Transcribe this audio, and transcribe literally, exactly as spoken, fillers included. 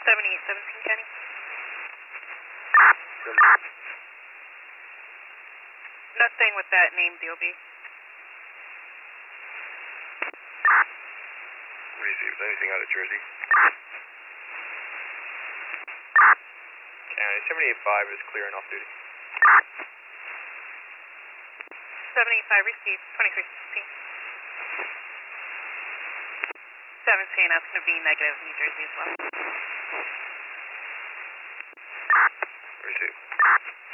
seventy-eight seventeen, Kenny. Not staying with that name, D O B. Received. Anything out of Jersey? County seventy-eight five is clear and off duty. seventy-eight five received, twenty-three sixteen. seventeen, that's going to be negative New Jersey as well. Received.